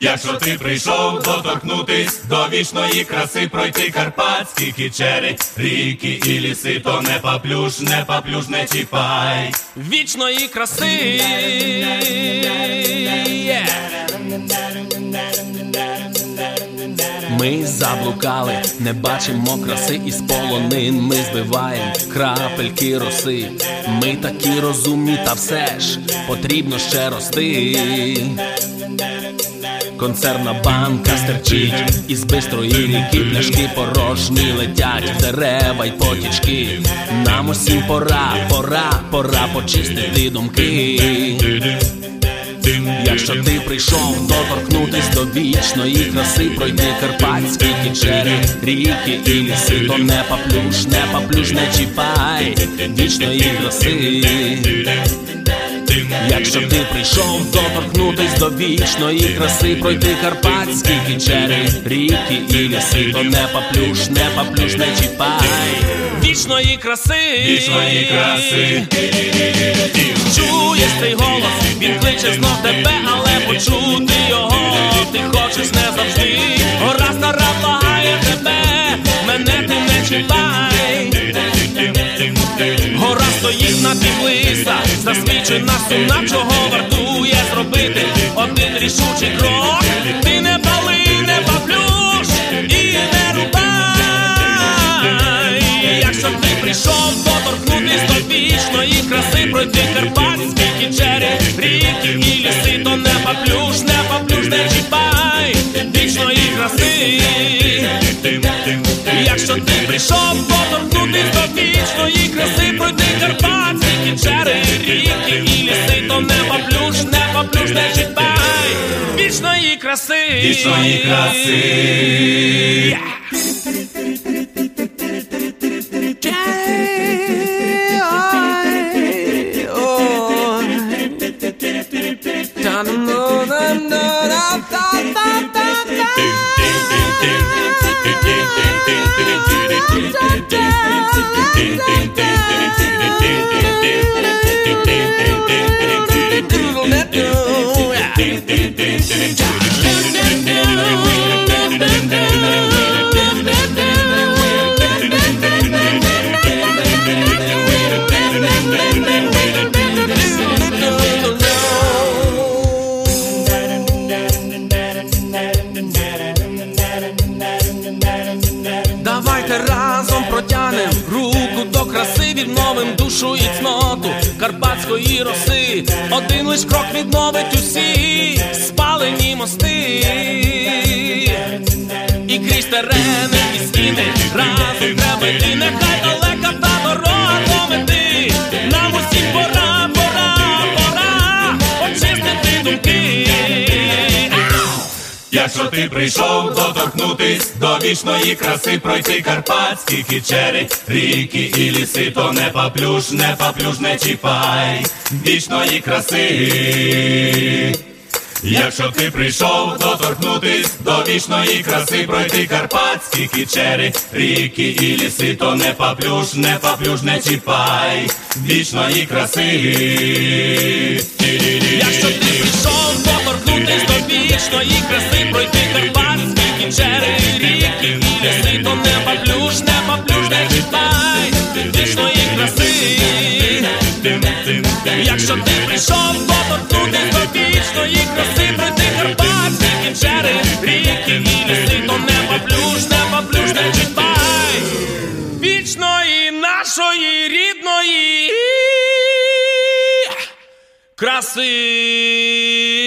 Якщо ти прийшов доторкнутись до вічної краси, пройти карпатські кічери, ріки і ліси, то не поплюш, не чіпай вічної краси. Ми заблукали, не бачимо краси із полонин. Ми збиваємо крапельки роси. Ми такі розумні, та все ж потрібно ще рости. Консервна банка стерчить із бистрої ріки, пляшки порожні летять в дерева й потічки. Нам усім пора почистити думки. Якщо ти прийшов доторкнутись до вічної краси, пройти карпатські кічери, ріки і ліси, то не поплюш, не чіпай вічної краси. Якщо ти прийшов доторкнутись до вічної краси, пройти карпатські кічери, ріки і ліси, то не поплюш, не чіпай вічної краси. Вічної краси. Чуєш цей голос, він кличе знов тебе, але почути його ти хочеш не завжди. Гора стара благає тебе, мене ти не чіпай. Гора стоїть напівлиса, засвічена сумна, чого вартує зробити один рішучий крок. Ти не пали, не поплюш і не рубай. Якщо ти прийшов доторкнутись до вічної краси, пройти карпатські кічері, ріки і ліси, то не поплюш, не чіпай вічної краси. Якщо ти прийшов доторкнутись до вічної краси, пройти карпатські кічери, ріки і ліси, то не поплюш, не чіпай вічної краси. Вічної краси. Давайте разом протянем руку до краси, відновим душу і цноту карпатської роси. Один лиш крок відновить усі спалені мости. І крізь терени і стіни разом треба йти. Нехай далека та дорога до мети. Нам усім пора очистити думки. Якщо ти прийшов доторкнутись до вічної краси, пройти карпатські кічери, ріки і ліси, то не поплюш, не чіпай вічної краси. Якщо ти прийшов доторкнутись до вічної краси, пройти карпатські кічери, ріки і ліси, то не поплюш, не чіпай вічної краси. Якщо ти прийшов доторкнутись до вічної краси, пройти карпатські кічери, ріки і ліси, то не поплюш, не чіпай вічної краси. Якщо ти прийшов доторкнутись до вічної краси, пройти карпатські кічери, ріки і ліси, то не поплюш, не чіпай вічної нашої рідної краси.